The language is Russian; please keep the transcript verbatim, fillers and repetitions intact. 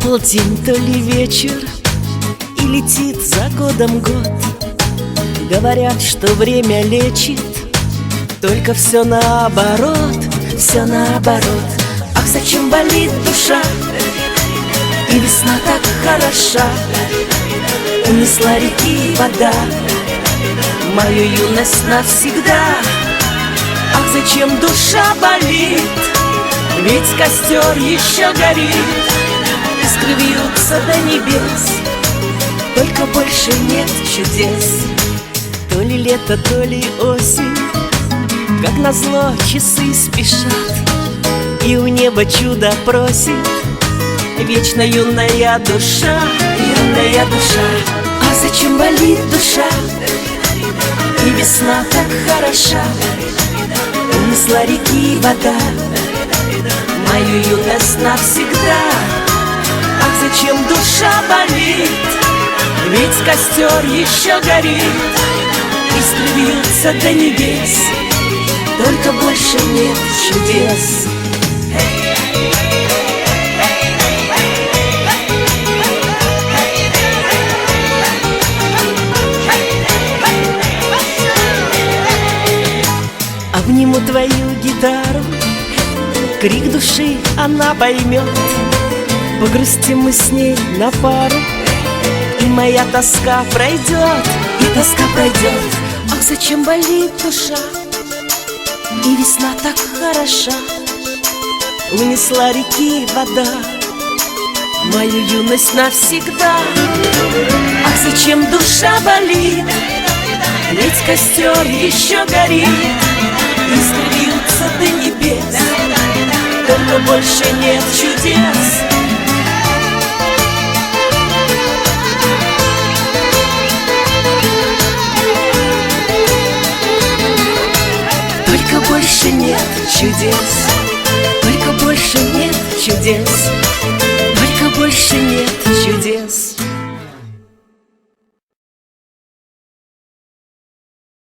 полдень, то ли вечер, и летит за годом год. Говорят, что время лечит, только все наоборот, все наоборот. Ах, зачем болит душа, и весна так хороша. Унесла реки вода мою юность навсегда. Ах, зачем душа болит, ведь костер еще горит. Искры вьются до небес, только больше нет чудес. То ли лето, то ли осень, как назло часы спешат, и у неба чудо просит вечно юная душа, юная душа. А зачем болит душа, и весна так хороша. Унесла реки вода мою юность навсегда. Ах, зачем душа болит, ведь костер еще горит. Искры вьются до небес, только больше нет чудес. Обниму твою гитару, крик души она поймет. Погрустим мы с ней на пару, и моя тоска пройдет, и тоска пройдет. Ах, зачем болит душа, и весна так хороша. Унесла реки вода мою юность навсегда. Ах, зачем душа болит, ведь костер еще горит. Искры вьются до небес, только больше нет чудес. Только больше нет чудес, только больше нет чудес, только больше нет чудес.